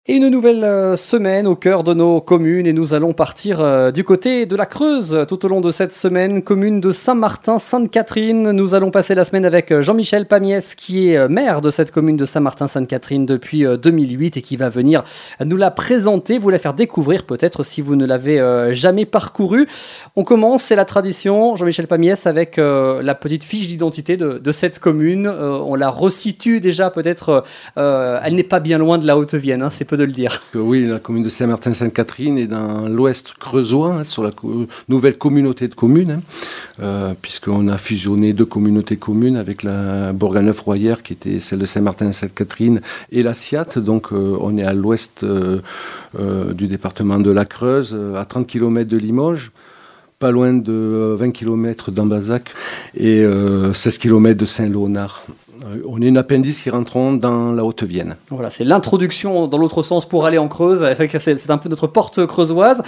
Et une nouvelle semaine au cœur de nos communes et nous allons partir du côté de la Creuse tout au long de cette semaine, commune de Saint-Martin-Sainte-Catherine. Nous allons passer la semaine avec Jean-Michel Pamiès qui est maire de cette commune de Saint-Martin-Sainte-Catherine depuis 2008 et qui va venir nous la présenter, vous la faire découvrir peut-être si vous ne l'avez jamais parcourue. On commence, c'est la tradition, Jean-Michel Pamiès, avec la petite fiche d'identité de cette commune. On la resitue déjà peut-être, elle n'est pas bien loin de la Haute-Vienne, c'est peu de le dire. Oui, la commune de Saint-Martin-Sainte-Catherine est dans l'ouest creusois, sur la nouvelle communauté de communes, puisqu'on a fusionné deux communautés communes avec la Bourganeuf-Royère, qui était celle de Saint-Martin-Sainte-Catherine, et la Ciat. Donc on est à l'ouest du département de la Creuse, à 30 km de Limoges, pas loin de 20 km d'Ambazac et 16 km de Saint-Léonard. On est une appendice qui rentrons dans la Haute-Vienne. Voilà, c'est l'introduction dans l'autre sens pour aller en Creuse. C'est un peu notre porte creusoise.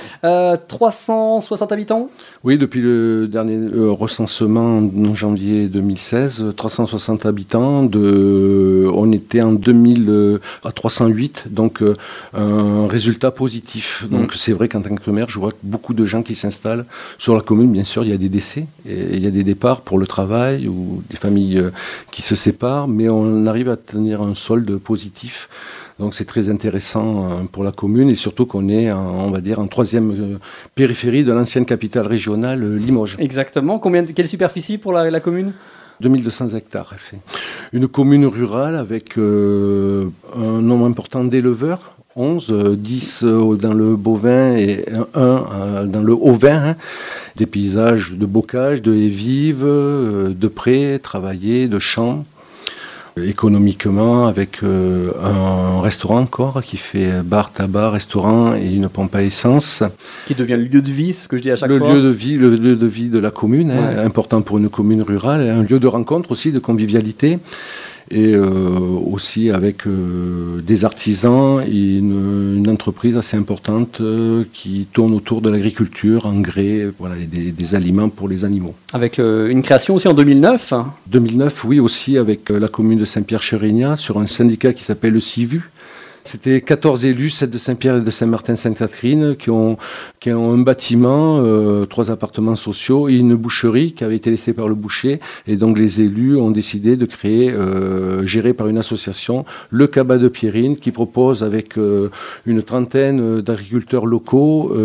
360 habitants ? Oui, depuis le dernier recensement en janvier 2016, 360 habitants. On était en 2000 à 308, donc un résultat positif. Donc c'est vrai qu'en tant que maire, je vois beaucoup de gens qui s'installent sur la commune. Bien sûr, il y a des décès, et il y a des départs pour le travail ou des familles qui se séparent. Mais on arrive à tenir un solde positif. Donc c'est très intéressant pour la commune et surtout qu'on est, on va dire, en troisième périphérie de l'ancienne capitale régionale, Limoges. Exactement. Quelle superficie pour la commune ? 2200 hectares. Une commune rurale avec un nombre important d'éleveurs. 11, 10 dans le bovin et 1 dans le ovin, des paysages de bocage, de haies vives, de prés travaillés, de champs. Économiquement, avec un restaurant encore qui fait bar, tabac, restaurant et une pompe à essence. Qui devient le lieu de vie, ce que je dis à chaque fois. Le lieu de vie de la commune, important pour une commune rurale, un lieu de rencontre aussi, de convivialité. Et aussi avec des artisans et une entreprise assez importante qui tourne autour de l'agriculture, engrais, voilà, et des aliments pour les animaux. Avec une création aussi en 2009. 2009, oui, aussi avec la commune de Saint-Pierre-Chérignat sur un syndicat qui s'appelle le CIVU. C'était 14 élus, 7 de Saint-Pierre et de Saint-Martin-Sainte-Catherine, qui ont un bâtiment, 3 appartements sociaux et une boucherie qui avait été laissée par le boucher. Et donc les élus ont décidé de créer, géré par une association, le Cabas de Pierrine, qui propose avec une trentaine d'agriculteurs locaux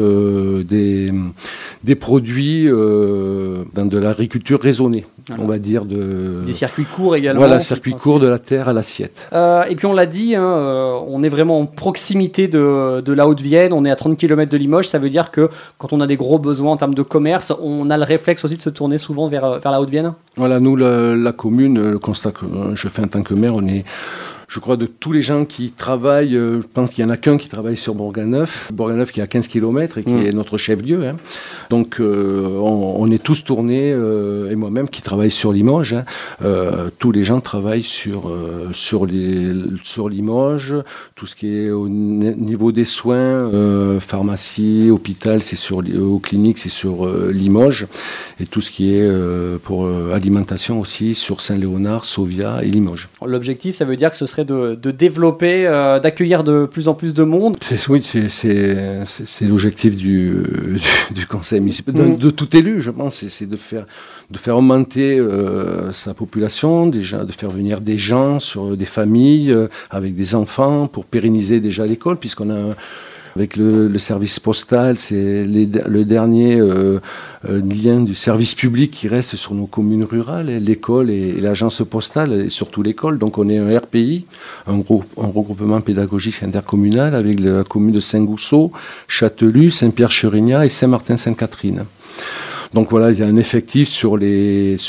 des produits dans de l'agriculture raisonnée. Voilà. On va dire des circuits courts également. Voilà, circuit court de la terre à l'assiette. Et puis on l'a dit, on est vraiment en proximité de la Haute-Vienne, on est à 30 km de Limoges, ça veut dire que quand on a des gros besoins en termes de commerce, on a le réflexe aussi de se tourner souvent vers la Haute-Vienne. Voilà, nous, la commune, le constat que je fais en tant que maire, on est... Je crois de tous les gens qui travaillent, je pense qu'il n'y en a qu'un qui travaille sur Bourganeuf. Bourganeuf qui est à 15 km et qui est notre chef-lieu. Donc on est tous tournés, et moi-même qui travaille sur Limoges. Tous les gens travaillent sur Limoges. Tout ce qui est au niveau des soins, pharmacie, hôpital, aux cliniques, c'est sur Limoges. Et tout ce qui est pour alimentation aussi sur Saint-Léonard, Sauvia et Limoges. L'objectif, ça veut dire que ce serait de développer, d'accueillir de plus en plus de monde. Oui, c'est l'objectif du conseil municipal, de tout élu, je pense, c'est de faire augmenter sa population, déjà de faire venir des gens, des familles, avec des enfants, pour pérenniser déjà l'école, puisqu'on a... Avec le service postal, c'est le dernier lien du service public qui reste sur nos communes rurales, l'école et l'agence postale, et surtout l'école. Donc on est un RPI, un regroupement pédagogique intercommunal avec la commune de Saint-Gousseau, Châtelus, Saint-Pierre-Chérignat et Saint-Martin-Sainte-Catherine. Donc voilà, il y a un effectif sur les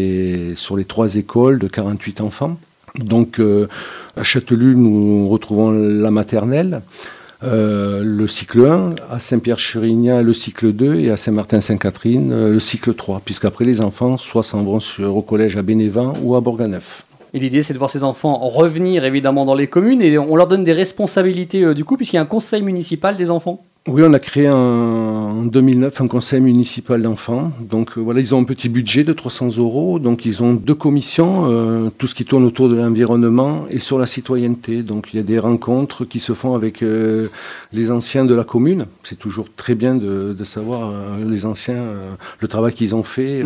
3 écoles de 48 enfants. Donc à Châtelus, nous retrouvons la maternelle. Le cycle 1, à Saint-Pierre-Chérignat le cycle 2 et à Saint-Martin-Sainte-Catherine le cycle 3, puisqu'après les enfants soit s'en vont au collège à Bénévent ou à Bourganeuf. Et l'idée, c'est de voir ces enfants revenir évidemment dans les communes et on leur donne des responsabilités du coup, puisqu'il y a un conseil municipal des enfants. Oui, on a créé en 2009 un conseil municipal d'enfants. Donc voilà, ils ont un petit budget de 300 €. Donc ils ont 2 commissions, tout ce qui tourne autour de l'environnement et sur la citoyenneté. Donc il y a des rencontres qui se font avec les anciens de la commune. C'est toujours très bien de savoir les anciens, le travail qu'ils ont fait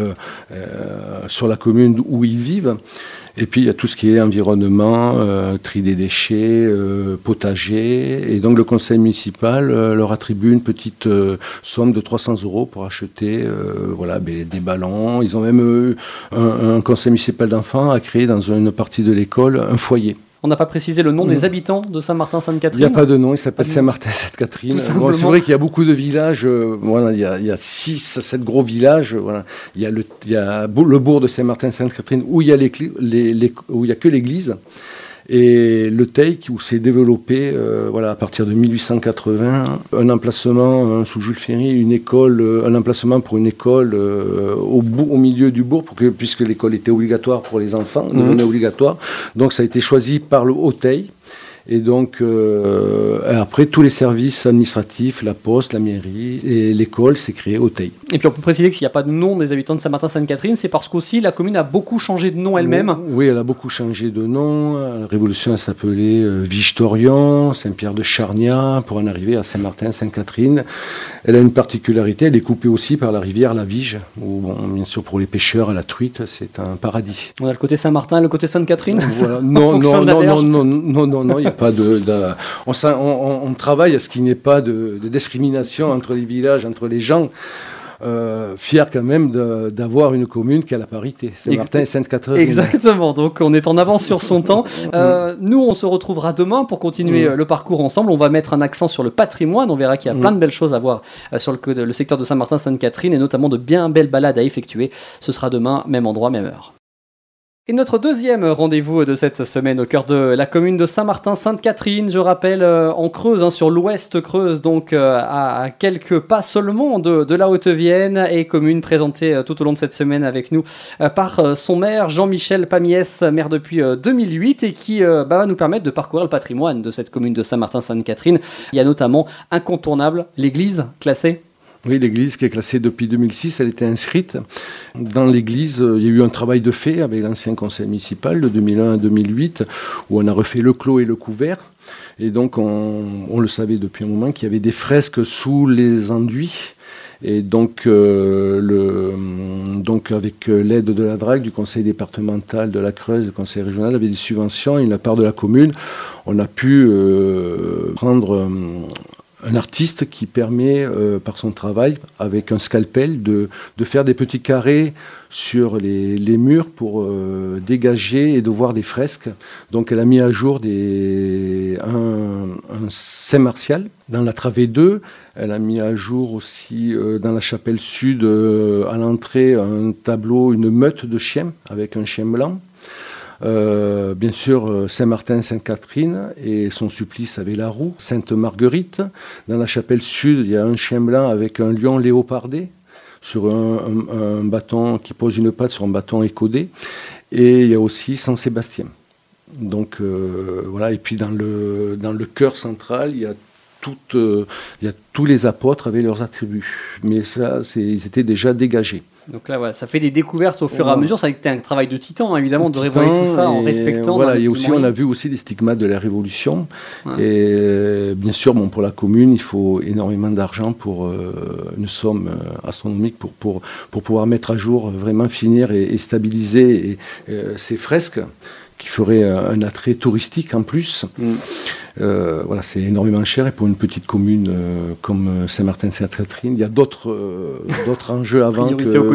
sur la commune où ils vivent. Et puis il y a tout ce qui est environnement, tri des déchets, potager. Et donc le conseil municipal leur attribue une petite somme de 300 € pour acheter des ballons. Ils ont même un conseil municipal d'enfants a créé dans une partie de l'école un foyer. On n'a pas précisé le nom des habitants de Saint-Martin-Sainte-Catherine. Il n'y a pas de nom, il s'appelle Saint-Martin-Sainte-Catherine. Bon, c'est vrai qu'il y a beaucoup de villages, il y a 6 à 7 gros villages. Voilà. Il y a le bourg de Saint-Martin-Sainte-Catherine où il y a où il y a que l'église. Et le Teil, où s'est développé à partir de 1880, un emplacement sous Jules Ferry, un emplacement pour une école au milieu du bourg, puisque l'école était obligatoire pour les enfants, devenait obligatoire. Donc ça a été choisi par le Haut-Teil. Et donc, après, tous les services administratifs, la poste, la mairie et l'école, s'est créé au Teil. Et puis, on peut préciser que s'il n'y a pas de nom des habitants de Saint-Martin-Sainte-Catherine, c'est parce qu'aussi la commune a beaucoup changé de nom elle-même. Oui, elle a beaucoup changé de nom. La Révolution, elle s'appelait Vigetorion, Saint-Pierre-de-Chargnat, pour en arriver à Saint-Martin-Sainte-Catherine. Elle a une particularité, elle est coupée aussi par la rivière la Vige, où, bien sûr, pour les pêcheurs à la truite, c'est un paradis. On a le côté Saint-Martin et le côté Sainte-Catherine. Voilà. Non, il n'y a pas on travaille à ce qu'il n'y ait pas de discrimination entre les villages, entre les gens. Fier quand même d'avoir une commune qui a la parité, Saint-Martin et Sainte-Catherine. Exactement, donc on est en avance sur son temps. Nous, on se retrouvera demain pour continuer le parcours ensemble. On va mettre un accent sur le patrimoine. On verra qu'il y a plein de belles choses à voir sur le secteur de Saint-Martin-Sainte-Catherine et notamment de bien belles balades à effectuer. Ce sera demain, même endroit, même heure. Et notre deuxième rendez-vous de cette semaine au cœur de la commune de Saint-Martin-Sainte-Catherine, je rappelle en Creuse, sur l'ouest Creuse, donc à quelques pas seulement de la Haute-Vienne, et commune présentée tout au long de cette semaine avec nous par son maire Jean-Michel Pamiès, maire depuis 2008, et qui va nous permettre de parcourir le patrimoine de cette commune de Saint-Martin-Sainte-Catherine. Il y a notamment incontournable l'église classée. Oui, l'église qui est classée depuis 2006, elle était inscrite. Dans l'église, il y a eu un travail de fait avec l'ancien conseil municipal de 2001 à 2008, où on a refait le clos et le couvert. Et donc, on le savait depuis un moment qu'il y avait des fresques sous les enduits. Et donc, avec l'aide de la DRAC, du conseil départemental de la Creuse, du conseil régional, avec des subventions et de la part de la commune, on a pu prendre un artiste qui permet, par son travail, avec un scalpel, de faire des petits carrés sur les murs pour dégager et de voir des fresques. Donc elle a mis à jour un Saint-Martial dans la travée 2. Elle a mis à jour aussi dans la chapelle sud, à l'entrée, un tableau, une meute de chiens avec un chien blanc. Bien sûr, Saint-Martin-Sainte-Catherine et son supplice avec la roue. Sainte-Marguerite. Dans la chapelle sud, il y a un chien blanc avec un lion léopardé sur un bâton qui pose une patte sur un bâton écaudé. Et il y a aussi Saint-Sébastien. Donc voilà. Et puis dans le chœur central, il y a tous les apôtres avec leurs attributs. Mais ça, ils étaient déjà dégagés. Donc là, voilà, ça fait des découvertes au fur et à mesure. Ça a été un travail de titan, évidemment, de révéler tout ça en respectant. Voilà, et aussi, on a vu aussi des stigmates de la Révolution. Ouais. Et bien sûr, pour la commune, il faut énormément d'argent pour une somme astronomique pour pouvoir mettre à jour, vraiment finir et stabiliser ces fresques qui ferait un attrait touristique en plus. Voilà, c'est énormément cher, et pour une petite commune comme Saint-Martin-Sainte-Catherine, il y a d'autres enjeux avant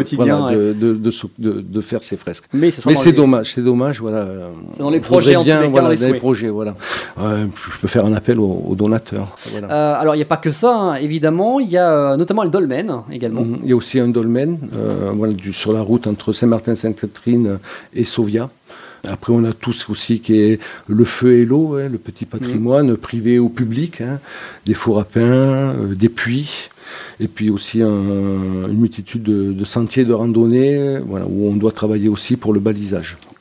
de faire ces fresques. Mais c'est dommage, voilà. C'est dans les projets, en tous les cas, dans les projets, voilà. Je peux faire un appel aux donateurs. Voilà. Alors, il n'y a pas que ça, évidemment, il y a notamment le dolmen également. Il y a aussi un dolmen sur la route entre Saint-Martin-Sainte-Catherine et Sauvia. Après, on a tous aussi qui est le feu et l'eau, le petit patrimoine privé ou public, des fours à pain, des puits, et puis aussi une multitude de sentiers de randonnée, où on doit travailler aussi pour le balisage. Ok,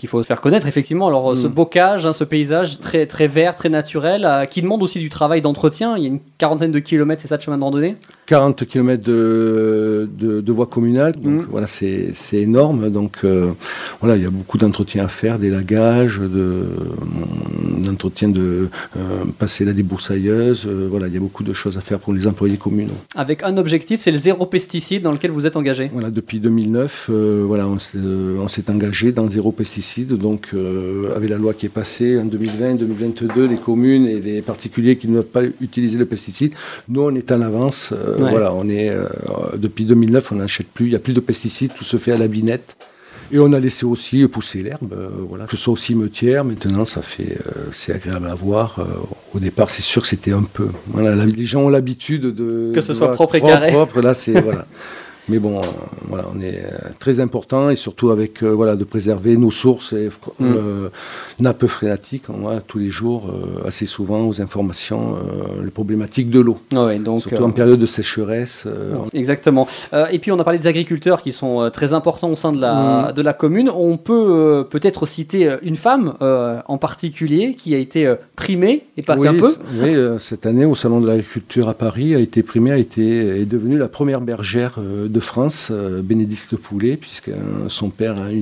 qu'il faut faire connaître, effectivement. Alors, ce bocage, ce paysage très, très vert, très naturel, qui demande aussi du travail d'entretien. Il y a une quarantaine de kilomètres, c'est ça, de chemin de randonnée ? 40 km de voies communales, donc voilà, c'est énorme. Donc voilà, il y a beaucoup d'entretien à faire, d'élagage, d'entretien de passer la débroussailleuse. Voilà, il y a beaucoup de choses à faire pour les employés communaux. Avec un objectif, c'est le 0 pesticide dans lequel vous êtes engagé. Voilà, depuis 2009, voilà, on s'est engagé dans le 0 pesticide. Donc avec la loi qui est passée en 2020-2022, les communes et les particuliers qui ne doivent pas utiliser le pesticide, nous on est en avance. Voilà, on est depuis 2009, on n'achète plus, il n'y a plus de pesticides, tout se fait à la binette. Et on a laissé aussi pousser l'herbe, voilà, que ce soit au cimetière. Maintenant, c'est agréable à voir. Au départ, c'est sûr que c'était un peu. Voilà, les gens ont l'habitude de que ce soit propre et carré. Propre, là, c'est voilà. Mais bon, voilà, on est très important et surtout avec voilà, de préserver nos sources et nappes phréatiques. On voit tous les jours, assez souvent, aux informations, les problématiques de l'eau. Ouais, donc, surtout en période de sécheresse. Exactement. Et puis on a parlé des agriculteurs qui sont très importants au sein de la commune. On peut peut-être citer une femme en particulier qui a été primée, et pas qu'un peu. Oui, cette année au Salon de l'Agriculture à Paris a été primée, est devenue la première bergère de France, Bénédicte Poulet, puisque son père a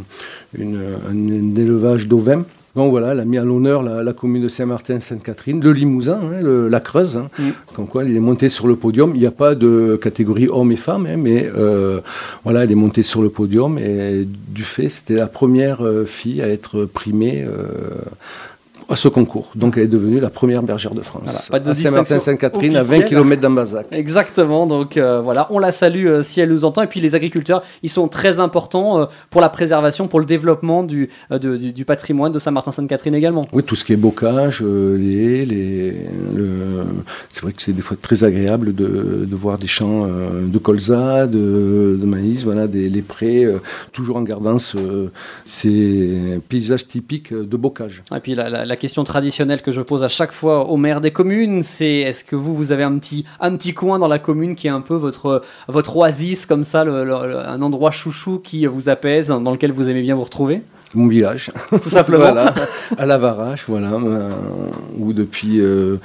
un élevage d'ovins. Donc voilà, elle a mis à l'honneur la commune de Saint-Martin-Sainte-Catherine, le Limousin, la Creuse, comme quoi elle est montée sur le podium. Il n'y a pas de catégorie hommes et femmes, mais voilà, elle est montée sur le podium et du fait, c'était la première fille à être primée à ce concours. Donc elle est devenue la première bergère de France. Voilà, pas de à Saint-Martin-Sainte-Catherine, officielle. à 20 km d'Ambazac. Exactement, donc voilà, on la salue si elle nous entend. Et puis les agriculteurs, ils sont très importants pour la préservation, pour le développement du patrimoine de Saint-Martin-Sainte-Catherine également. Oui, tout ce qui est bocage, les haies, c'est vrai que c'est des fois très agréable de voir des champs de colza, de maïs, voilà, les prés, toujours en gardant ces paysages typiques de bocage. Et puis la question traditionnelle que je pose à chaque fois aux maires des communes, c'est est-ce que vous avez un petit coin dans la commune qui est un peu votre oasis, comme ça, un endroit chouchou qui vous apaise, dans lequel vous aimez bien vous retrouver ? Mon village, tout simplement. Voilà, à La Varache, voilà, où depuis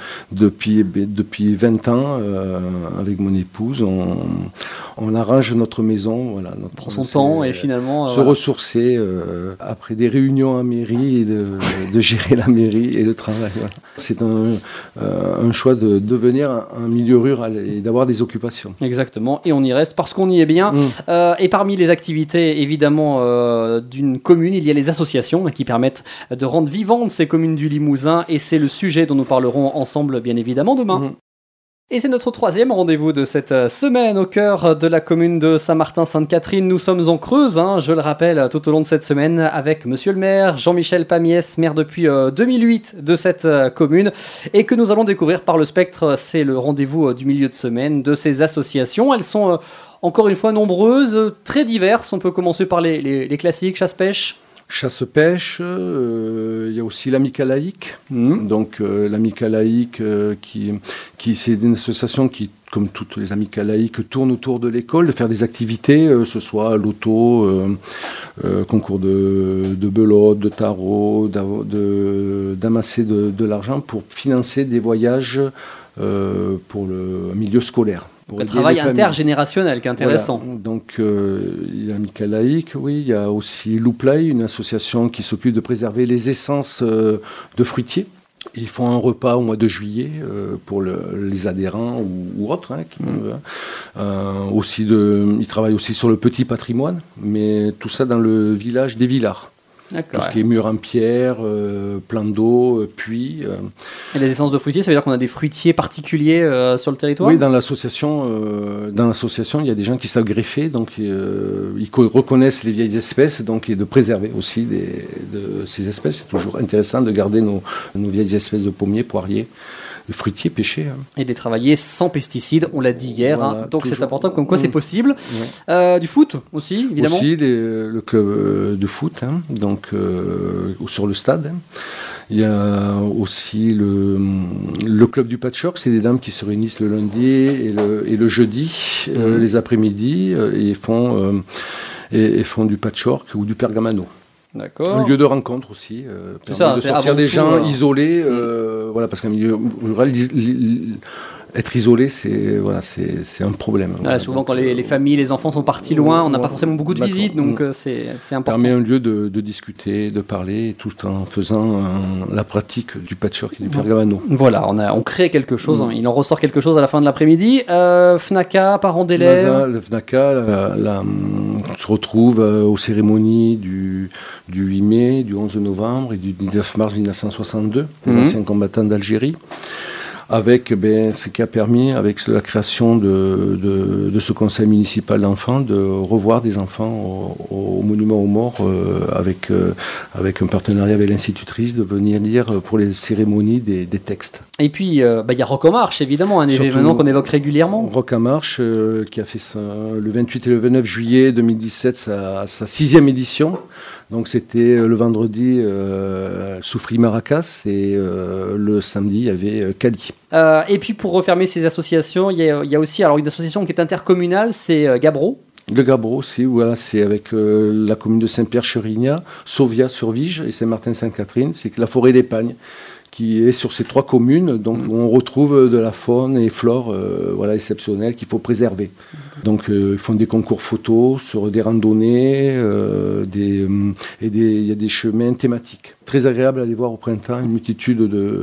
20 ans, avec mon épouse, on arrange notre maison, voilà. On prend son temps et finalement se ressourcer après des réunions en mairie et de gérer la mairie et le travail. Voilà. C'est un choix de devenir un milieu rural et d'avoir des occupations. Exactement, et on y reste parce qu'on y est bien. Et parmi les activités, évidemment, d'une commune, il y a les associations qui permettent de rendre vivantes ces communes du Limousin, et c'est le sujet dont nous parlerons ensemble, bien évidemment, demain. Et c'est notre troisième rendez-vous de cette semaine au cœur de la commune de Saint-Martin-Sainte-Catherine. Nous sommes en Creuse, je le rappelle, tout au long de cette semaine avec monsieur le maire, Jean-Michel Pamiès, maire depuis 2008 de cette commune, et que nous allons découvrir par le spectre. C'est le rendez-vous du milieu de semaine de ces associations. Elles sont encore une fois nombreuses, très diverses. On peut commencer par les classiques, chasse-pêche. Chasse-pêche, il y a aussi l'Amicale laïque. Donc l'Amicale laïque, qui c'est une association qui, comme toutes les amicales laïques, tourne autour de l'école, de faire des activités, ce soit loto, concours de belote, de tarot, d'amasser de l'argent pour financer des voyages pour le milieu scolaire. Un travail intergénérationnel qui est intéressant. Voilà. Donc, il y a l'Amicale laïque, oui. Il y a aussi Louplay, une association qui s'occupe de préserver les essences de fruitiers. Ils font un repas au mois de juillet pour les adhérents ou autres. Ils travaillent aussi sur le petit patrimoine, mais tout ça dans le village des Villards. D'accord. Tout ce qui est murs en pierre, plan d'eau, puits. Et les essences de fruitiers, ça veut dire qu'on a des fruitiers particuliers sur le territoire ? Oui, dans l'association, il y a des gens qui savent greffer, donc ils reconnaissent les vieilles espèces, donc et de préserver aussi de ces espèces. C'est toujours intéressant de garder nos vieilles espèces de pommiers, poiriers, de fruitiers pêchés. Et de les travailler sans pesticides, on l'a dit hier, voilà, donc toujours. C'est important, comme quoi c'est possible. Ouais. Du foot aussi, évidemment. Aussi, le club de foot, donc sur le stade. Il y a aussi le club du patchwork, c'est des dames qui se réunissent le lundi et le jeudi, les après-midi, et font du patchwork ou du pergamano. D'accord. Un lieu de rencontre aussi, c'est ça, de sortir des gens isolés, voilà, parce qu'un milieu rural, être isolé, c'est un problème. Voilà, souvent, donc, quand les familles, les enfants sont partis loin, on n'a pas forcément beaucoup de visites, donc c'est important. Ça permet un lieu de discuter, de parler, tout en faisant la pratique du patchwork et du pergamano. Voilà, on crée quelque chose, il en ressort quelque chose à la fin de l'après-midi. FNACA, parents d'élèves. Le FNACA se retrouve aux cérémonies du 8 mai, du 11 novembre et du 19 mars 1962, les anciens combattants d'Algérie. Avec ce qui a permis, avec la création de ce conseil municipal d'enfants, de revoir des enfants au monument aux morts, avec un partenariat avec l'institutrice, de venir lire pour les cérémonies des textes. Et puis, il y a Rock en Marche, évidemment, un événement qu'on évoque régulièrement. Rock en Marche, qui a fait le 28 et le 29 juillet 2017 sa 6e édition. Donc c'était le vendredi Soufri Maracas et le samedi il y avait Cali. Et puis pour refermer ces associations, il y a aussi une association qui est intercommunale, c'est Gabro. Le Gabro, c'est avec la commune de Saint-Pierre-Cherignat, Sauvia-sur-Vige et Saint-Martin-Sainte-Catherine, c'est la forêt d'Épagne qui est sur ces 3 communes, donc où on retrouve de la faune et flore exceptionnelle qu'il faut préserver. Donc ils font des concours photos sur des randonnées, il y a des chemins thématiques. Très agréable à aller voir au printemps, une multitude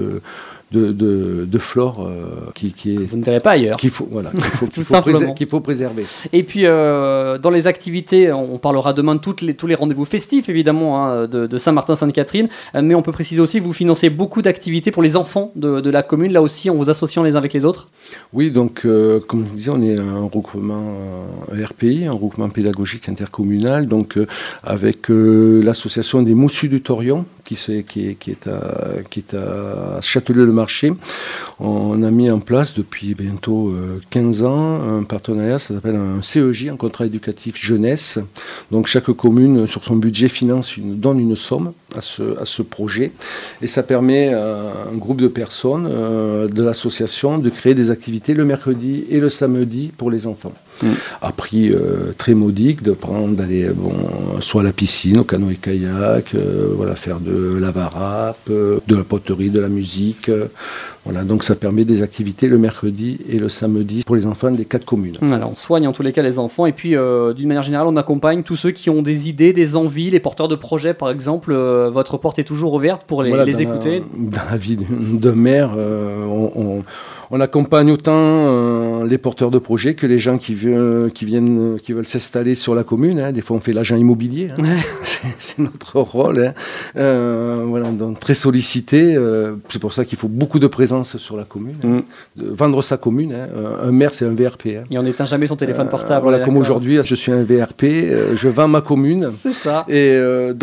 de flore qui est... Vous ne verrez pas ailleurs. Qu'il faut préserver. Et puis, dans les activités, on parlera demain de tous les rendez-vous festifs, évidemment, de Saint-Martin-Sainte-Catherine, mais on peut préciser aussi que vous financez beaucoup d'activités pour les enfants de la commune, là aussi en vous associant les uns avec les autres. Oui, donc, comme je disais, on est un regroupement RPI, un regroupement pédagogique intercommunal, donc avec l'association des Moussus du Torion, qui est à Châtelieu-le-Marché. On a mis en place depuis bientôt 15 ans un partenariat, ça s'appelle un CEJ, un contrat éducatif jeunesse. Donc chaque commune, sur son budget, donne une somme à ce projet. Et ça permet à un groupe de personnes de l'association de créer des activités le mercredi et le samedi pour les enfants. À prix très modique, d'aller soit à la piscine, au canoë-kayak, faire de la varap, de la poterie, de la musique. Donc ça permet des activités le mercredi et le samedi pour les enfants des 4 communes. Voilà, on soigne en tous les cas les enfants et puis d'une manière générale on accompagne tous ceux qui ont des idées, des envies, les porteurs de projets par exemple. Votre porte est toujours ouverte pour les écouter. Dans la vie de maire, on accompagne autant les porteurs de projets que les gens qui veulent s'installer sur la commune. Des fois, on fait l'agent immobilier. C'est notre rôle. Donc très sollicité. C'est pour ça qu'il faut beaucoup de présence sur la commune. Vendre sa commune. Un maire, c'est un VRP. Et on n'éteint jamais son téléphone portable. Comme aujourd'hui, je suis un VRP. Je vends ma commune. C'est ça. Et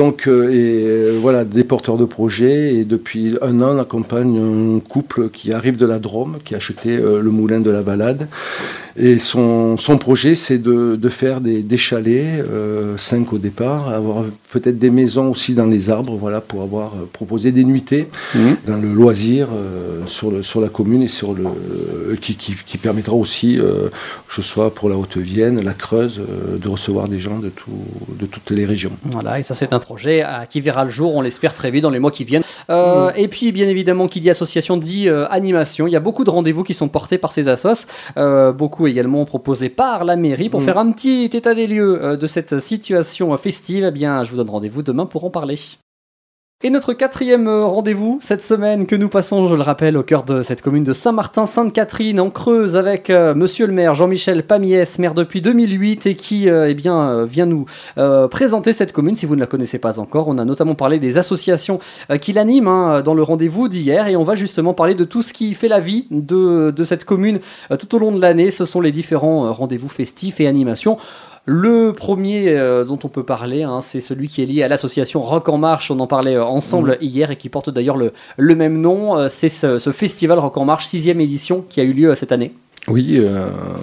des porteurs de projets. Et depuis 1 an, on accompagne un couple qui arrive de la Drôme, qui a acheté le moulin de la Balade. Et son projet, c'est de faire des chalets, 5 au départ, avoir peut-être des maisons aussi dans les arbres, pour avoir proposé des nuitées dans le loisir sur la commune et qui permettra aussi, que ce soit pour la Haute-Vienne, la Creuse, de recevoir des gens de toutes les régions. Voilà, et ça c'est un projet qui verra le jour, on l'espère très vite dans les mois qui viennent. Et puis bien évidemment, qui dit association dit animation. Il y a beaucoup de rendez-vous qui sont portés par ces assos, beaucoup également proposé par la mairie pour faire un petit état des lieux de cette situation festive. Eh bien, je vous donne rendez-vous demain pour en parler. Et notre 4e rendez-vous cette semaine que nous passons, je le rappelle, au cœur de cette commune de Saint-Martin-Sainte-Catherine en Creuse avec monsieur le maire Jean-Michel Pamiès, maire depuis 2008 et qui vient nous présenter cette commune. Si vous ne la connaissez pas encore, on a notamment parlé des associations qui l'animent dans le rendez-vous d'hier et on va justement parler de tout ce qui fait la vie de cette commune tout au long de l'année. Ce sont les différents rendez-vous festifs et animations. Le premier dont on peut parler, c'est celui qui est lié à l'association Rock en Marche. On en parlait ensemble hier et qui porte d'ailleurs le même nom. C'est ce festival Rock en Marche, 6e édition, qui a eu lieu cette année. Oui,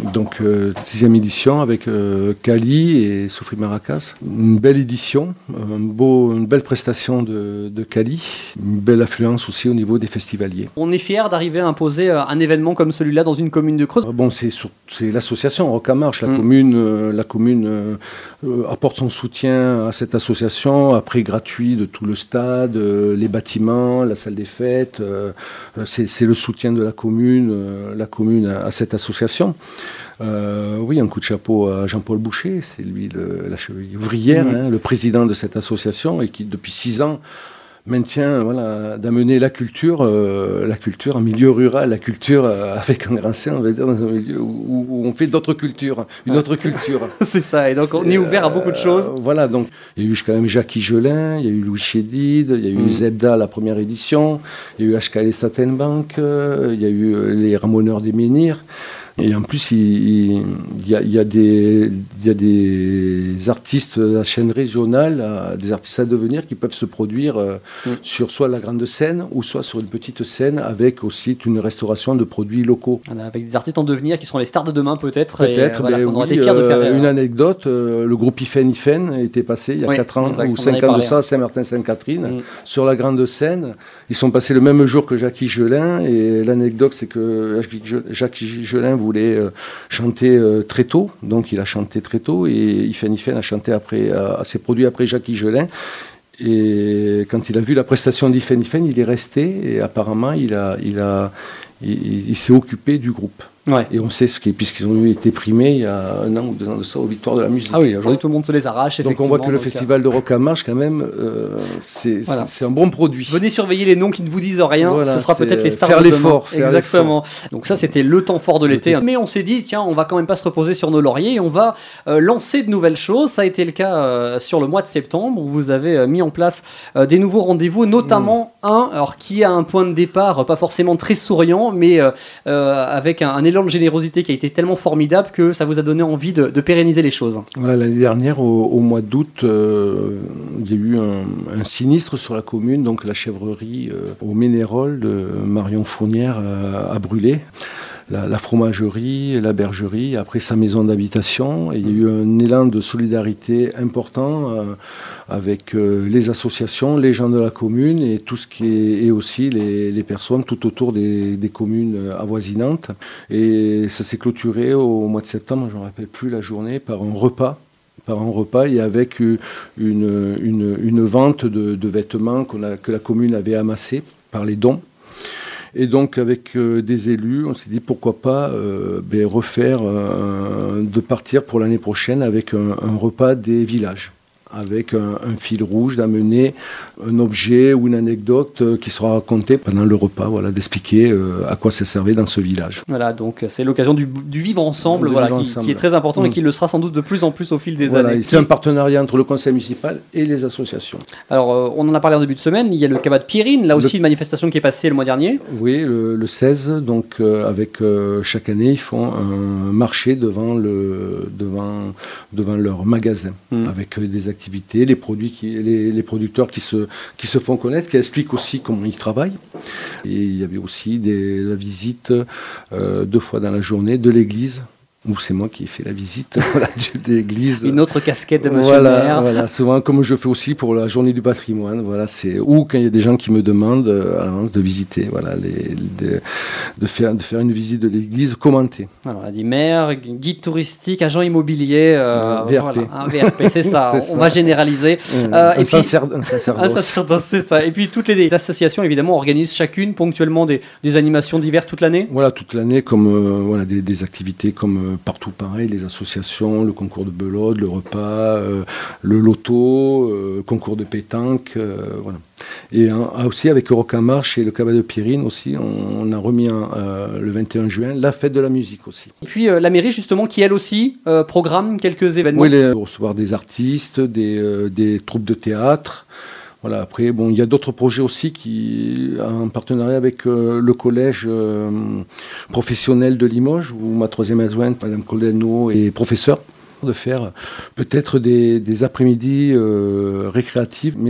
Donc 6e édition avec Kali et Sophie Maracas. Une belle édition, une belle prestation de Kali, une belle affluence aussi au niveau des festivaliers. On est fiers d'arriver à imposer un événement comme celui-là dans une commune de Creuse. Bon, c'est l'association Rock à Marche. La commune apporte son soutien à cette association, à prix gratuit de tout le stade, les bâtiments, la salle des fêtes. C'est le soutien de la commune à cette association. Oui, un coup de chapeau à Jean-Paul Boucher, c'est lui la cheville ouvrière, le président de cette association, et qui depuis 6 ans maintient d'amener la culture en milieu rural, la culture avec un grand C, on va dire, dans un milieu où on fait d'autres cultures, une autre culture. C'est ça, et donc on est ouvert à beaucoup de choses. Voilà, donc il y a eu quand même Jackie Gelin, il y a eu Louis Chédid, il y a eu Zebda la première édition, il y a eu HKL Satenbank, il y a eu les Ramoneurs des Menhirs. Et en plus, il y a des artistes de la chaîne régionale, des artistes à devenir qui peuvent se produire sur soit la grande scène ou soit sur une petite scène avec aussi une restauration de produits locaux. Avec des artistes en devenir qui seront les stars de demain peut-être. Peut-être, mais on aurait été fiers de faire une anecdote, le groupe Ifen était passé il y a 4 ans ou 5 ans de ça à Saint-Martin-Sainte-Catherine sur la grande scène. Ils sont passés le même jour que Jackie Gelin, et l'anecdote c'est que Jackie Gelin voulait chanter très tôt, donc il a chanté très tôt, et Ifen a chanté ses produits après Jackie Gelin. Et quand il a vu la prestation d'Ifen, il est resté, et apparemment il s'est occupé du groupe. Ouais. Et on sait puisqu'ils ont été primés il y a 1 an ou 2 ans de ça aux Victoires de la musique. Ah oui, aujourd'hui tout le monde se les arrache. Donc on voit que le festival de Rock à Marche, quand même, c'est un bon produit. Venez surveiller les noms qui ne vous disent rien, ce sera peut-être les stars de demain. Faire l'effort. Exactement. Donc ça, c'était le temps fort de l'été. Mais on s'est dit, tiens, on va quand même pas se reposer sur nos lauriers, et on va lancer de nouvelles choses. Ça a été le cas sur le mois de septembre, où vous avez mis en place des nouveaux rendez-vous, notamment qui a un point de départ pas forcément très souriant, mais avec un élan de générosité qui a été tellement formidable que ça vous a donné envie de pérenniser les choses. Voilà, l'année dernière, au mois d'août, il y a eu un sinistre sur la commune, donc la chèvrerie au Ménérol de Marion Fournière a brûlé. La fromagerie, la bergerie, après sa maison d'habitation. Et il y a eu un élan de solidarité important avec les associations, les gens de la commune et tout ce qui est aussi les personnes tout autour des communes avoisinantes. Et ça s'est clôturé au mois de septembre, je ne me rappelle plus la journée, par un repas et avec une vente de vêtements que la commune avait amassés par les dons. Et donc avec des élus, on s'est dit pourquoi pas de partir pour l'année prochaine avec un repas des villages, avec un fil rouge, d'amener un objet ou une anecdote qui sera racontée pendant le repas, d'expliquer à quoi ça servait dans ce village. Voilà, donc c'est l'occasion du vivre ensemble, qui est très important et qui le sera sans doute de plus en plus au fil des années. C'est un partenariat entre le conseil municipal et les associations. Alors, on en a parlé en début de semaine, il y a le cabas de Pierrine, là aussi une manifestation qui est passée le mois dernier. Oui, le 16, donc chaque année, ils font un marché devant leur magasin, avec des activités, les producteurs qui se font connaître, qui expliquent aussi comment ils travaillent. Et il y avait aussi la visite 2 fois dans la journée de l'église, où c'est moi qui ai fait la visite de l'église. Une autre casquette de monsieur le maire. Voilà, souvent comme je fais aussi pour la journée du patrimoine, ou quand il y a des gens qui me demandent à l'avance de visiter, de faire une visite de l'église commentée. Alors on a dit maire, guide touristique, agent immobilier, VRP. Un VRP, c'est ça, on va généraliser. Un sacerdoce, c'est ça. Et puis toutes les associations évidemment organisent chacune ponctuellement des animations diverses toute l'année. Voilà, toute l'année, comme des activités comme partout pareil, les associations, le concours de belote, le repas, le loto, concours de pétanque, voilà. Et aussi avec Rock à Marche et le cabas de Pierrine aussi, on a remis le 21 juin la fête de la musique aussi. Et puis la mairie justement qui elle aussi programme quelques événements. Oui, recevoir des artistes, des troupes de théâtre. Voilà, après, il y a d'autres projets aussi en partenariat avec le collège professionnel de Limoges, où ma 3e adjointe, Madame Coldenno, est professeure, de faire peut-être des après-midi récréatifs, mais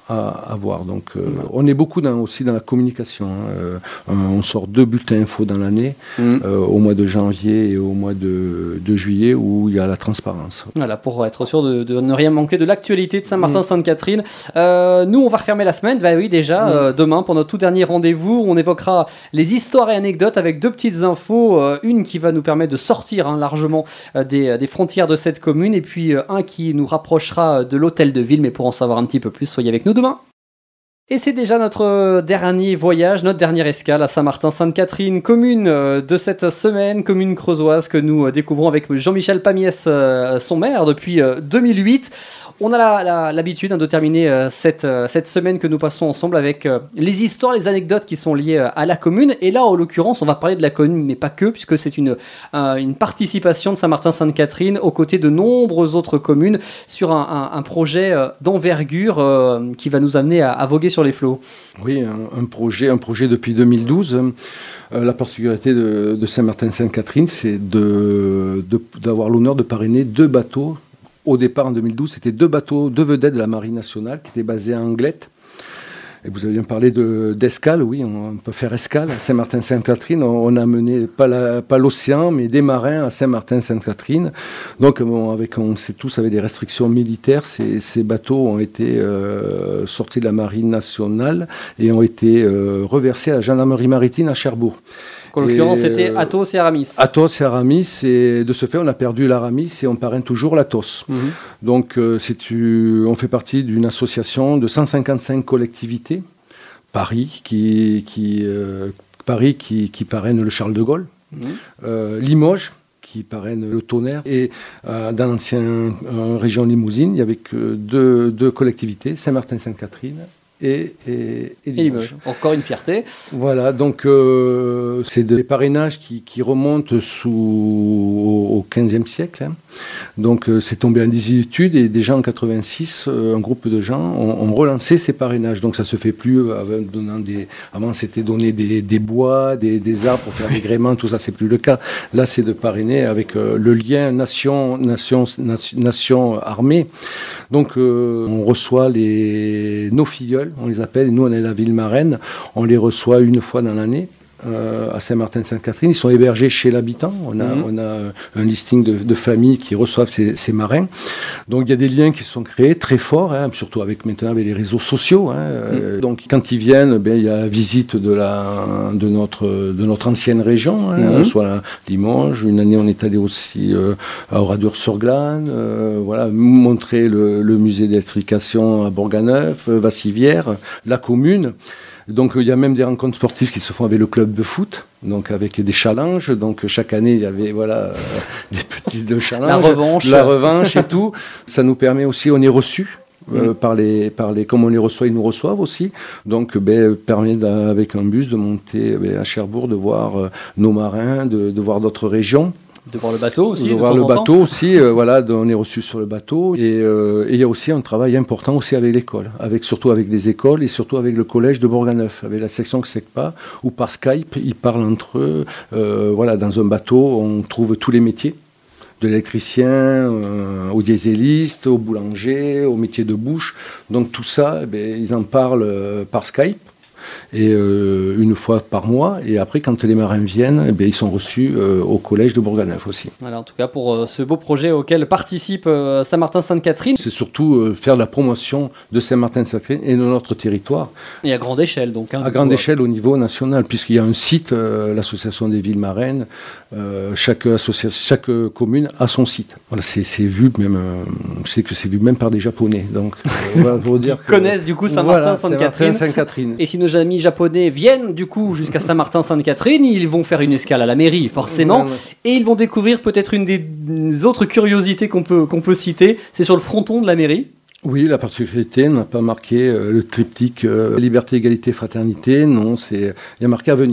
à voir. Donc, on est beaucoup aussi dans la communication. On sort 2 bulletins info dans l'année, au mois de janvier et au mois de juillet, où il y a la transparence. Voilà, pour être sûr de ne rien manquer de l'actualité de Saint-Martin-Sainte-Catherine. Nous, on va refermer la semaine. Bah oui, déjà, demain, pour notre tout dernier rendez-vous, on évoquera les histoires et anecdotes avec 2 petites infos. Une qui va nous permettre de sortir largement des frontières de cette commune, et puis un qui nous rapprochera de l'hôtel de ville. Mais pour en savoir un petit peu plus, soyez avec nous demain. Et c'est déjà notre dernier voyage, notre dernière escale à Saint-Martin-Sainte-Catherine, commune de cette semaine, commune creusoise que nous découvrons avec Jean-Michel Pamiès, son maire, depuis 2008. On a l'habitude de terminer cette semaine que nous passons ensemble avec les histoires, les anecdotes qui sont liées à la commune. Et là, en l'occurrence, on va parler de la commune, mais pas que, puisque c'est une participation de Saint-Martin-Sainte-Catherine aux côtés de nombreuses autres communes sur un projet d'envergure qui va nous amener à voguer sur les flots. Oui, un projet depuis 2012. La particularité de Saint-Martin-Sainte-Catherine, c'est d'avoir l'honneur de parrainer 2 bateaux. Au départ, en 2012, c'était 2 bateaux, 2 vedettes de la Marine nationale qui étaient basés à Anglette. Et vous avez bien parlé d'escale, oui, on peut faire escale. À Saint-Martin-Sainte-Catherine, on a mené pas l'océan, mais des marins à Saint-Martin-Sainte-Catherine. Donc, on sait tous, avec des restrictions militaires, ces bateaux ont été sortis de la Marine nationale et ont été reversés à la gendarmerie maritime à Cherbourg. En l'occurrence, c'était Athos et Aramis. Athos et Aramis, et de ce fait, on a perdu l'Aramis et on parraine toujours l'Athos. Donc, on fait partie d'une association de 155 collectivités. Paris, qui parraine le Charles de Gaulle. Limoges, qui parraine le Tonnerre. Et dans l'ancienne région Limousine, il n'y avait que deux collectivités, Saint-Martin-Sainte-Catherine et Limoges. Encore une fierté. Voilà, donc c'est des parrainages qui remontent au XVe siècle. Hein. Donc c'est tombé en désuétude et déjà en 86, un groupe de gens ont relancé ces parrainages. Donc ça se fait plus avant c'était donner des bois, des arbres pour faire des gréements, tout ça c'est plus le cas. Là c'est de parrainer avec le lien nation armée. Donc on reçoit nos filleuls, on les appelle, nous on est la ville marraine, on les reçoit une fois dans l'année à Saint-Martin-Sainte-Catherine. Ils sont hébergés chez l'habitant, on a un listing de familles qui reçoivent ces marins. Donc il y a des liens qui se sont créés très forts, hein, surtout maintenant avec les réseaux sociaux. Hein. Donc quand ils viennent, il y a la visite de notre ancienne région, hein, soit à Limoges. Une année on est allé aussi à Oradour-sur-Glane, montrer le musée d'électrification à Bourganeuf, Vassivière, la commune. Donc il y a même des rencontres sportives qui se font avec le club de foot, donc avec des challenges. Donc chaque année il y avait des petits challenges, la revanche et tout. Ça nous permet aussi, on est reçus comme on les reçoit, ils nous reçoivent aussi. Donc permet avec un bus de monter à Cherbourg, de voir nos marins, de voir d'autres régions. De voir le bateau aussi. De voir le bateau aussi, on est reçu sur le bateau. Et il y a aussi un travail important aussi avec l'école, surtout avec les écoles et surtout avec le collège de Bourganeuf, avec la section SECPA, où par Skype, ils parlent entre eux. Dans un bateau, on trouve tous les métiers, de l'électricien au dieséliste, au boulanger, au métier de bouche. Donc tout ça, ils en parlent par Skype. Et une fois par mois, et après quand les marins viennent, ils sont reçus au collège de Bourganeuf aussi. Voilà, en tout cas pour ce beau projet auquel participe Saint-Martin-Sainte-Catherine. C'est surtout faire la promotion de Saint-Martin-Sainte-Catherine et de notre territoire. Et à grande échelle donc. À grande échelle au niveau national, puisqu'il y a un site, l'association des villes marraines, chaque commune a son site. Voilà, c'est vu même, je sais que c'est vu même par des Japonais. Donc, qui connaissent du coup Saint-Martin-Sainte-Catherine. Et si nos amis japonais viennent du coup jusqu'à Saint-Martin-Sainte-Catherine, ils vont faire une escale à la mairie forcément, et ils vont découvrir peut-être une des autres curiosités qu'on peut citer, c'est sur le fronton de la mairie. Oui, la particularité, on n'a pas marqué le triptyque liberté, égalité, fraternité, non, il y a marqué avenir.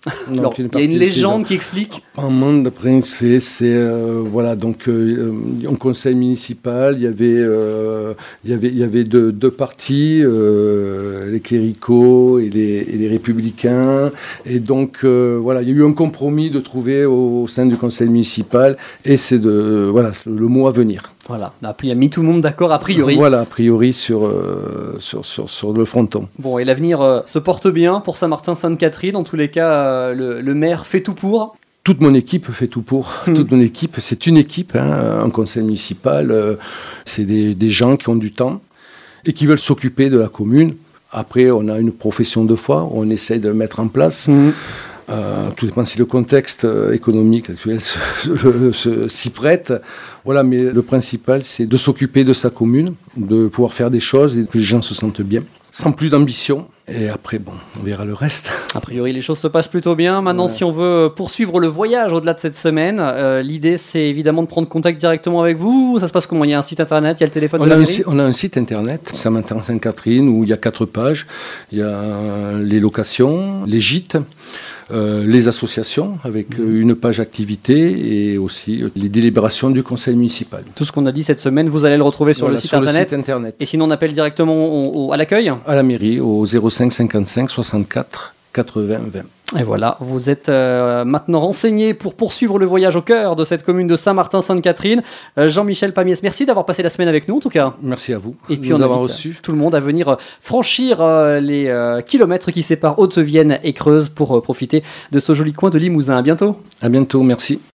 Alors, il y a une légende qui explique. En Mende, après, voilà, donc en conseil municipal, il y avait deux partis, les cléricaux et les républicains, et donc voilà, il y a eu un compromis de trouver au sein du conseil municipal, et c'est le mot à venir. Voilà, il a mis tout le monde d'accord a priori. Voilà, a priori sur le fronton. Bon, et l'avenir se porte bien pour Saint-Martin-Sainte-Catherine. En tous les cas, le maire fait tout pour. Toute mon équipe fait tout pour. Toute mon équipe, c'est une équipe, un conseil municipal. C'est des gens qui ont du temps et qui veulent s'occuper de la commune. Après, on a une profession de foi, on essaye de le mettre en place. Tout dépend si le contexte économique actuel s'y prête. Voilà, mais le principal, c'est de s'occuper de sa commune, de pouvoir faire des choses et que les gens se sentent bien, sans plus d'ambition. Et après, on verra le reste. A priori, les choses se passent plutôt bien. Maintenant, si on veut poursuivre le voyage au-delà de cette semaine, l'idée, c'est évidemment de prendre contact directement avec vous. Ça se passe comment ? Il y a un site internet, il y a le téléphone de la mairie ? On a un site internet, Saint-Martin-Sainte-Catherine, où il y a 4 pages. Il y a les locations, les gîtes, les associations avec une page activité et aussi les délibérations du conseil municipal. Tout ce qu'on a dit cette semaine, vous allez le retrouver sur le site internet. Et sinon, on appelle directement à l'accueil ? À la mairie, au 05 55 64 80 20. Et voilà, vous êtes maintenant renseigné pour poursuivre le voyage au cœur de cette commune de Saint-Martin-Sainte-Catherine. Jean-Michel Pamiès, merci d'avoir passé la semaine avec nous en tout cas. Merci à vous. Et puis on invite tout le monde à venir franchir les kilomètres qui séparent Haute-Vienne et Creuse pour profiter de ce joli coin de Limousin. À bientôt. À bientôt, merci.